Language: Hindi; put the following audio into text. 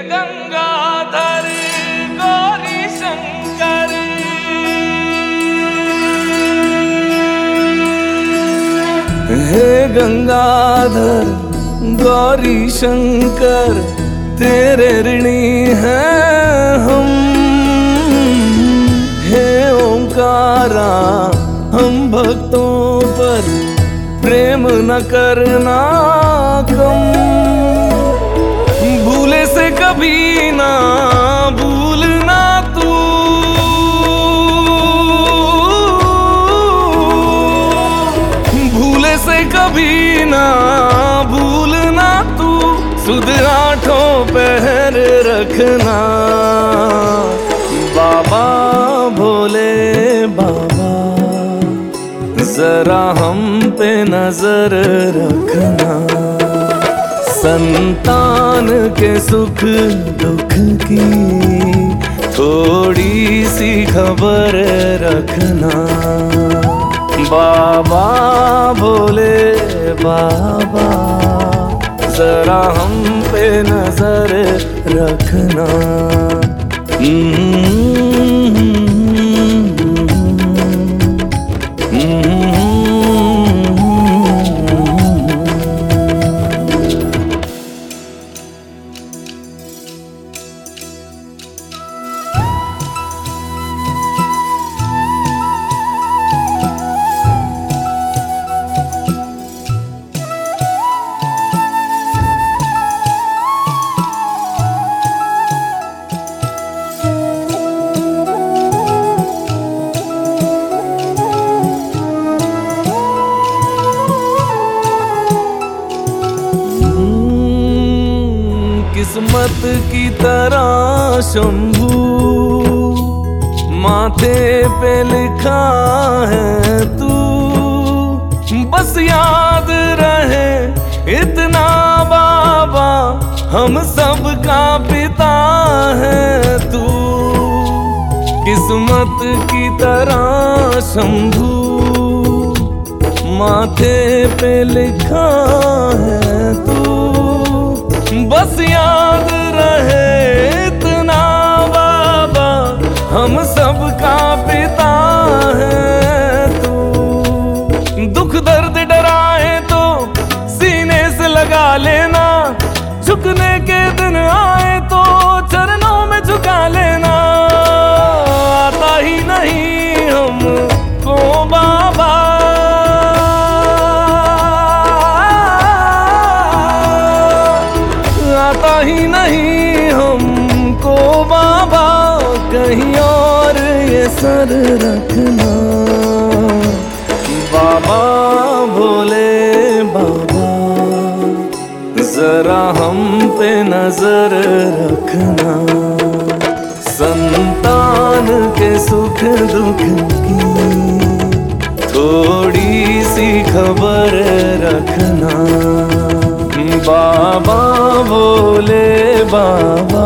गंगाधर गौरी शंकर, हे गंगाधर गौरी शंकर, तेरे ऋणी हैं हम। हे ओंकारा हम भक्तों पर प्रेम न करना कम। भूले से कभी ना भूलना तू, भूले से कभी ना भूलना तू। सुध आठों पहर रखना बाबा भोले बाबा, जरा हम पे नजर रखना। संतान के सुख दुख की थोड़ी सी खबर रखना बाबा भोले बाबा, जरा हम पे नजर रखना। किस्मत की तरह शंभू माथे पे लिखा है तू, बस याद रहे इतना बाबा, हम सब का पिता है तू। किस्मत की तरह शंभू माथे पे लिखा है तू, बस याद रहे इतना बाबा, हम सब का पिता है तू। दुख दर्द डराए तो सीने से लगा लेना, झुकने के दिन आए तो चरणों में झुका लेना। आता ही नहीं हमको बाबा, आता ही नहीं हमको बाबा, कहीं और ये सर रखना बाबा भोले बाबा, जरा हम पे नजर रखना। संतान के सुख दुख की थोड़ी सी खबर रखना बाबा भोले बाबा।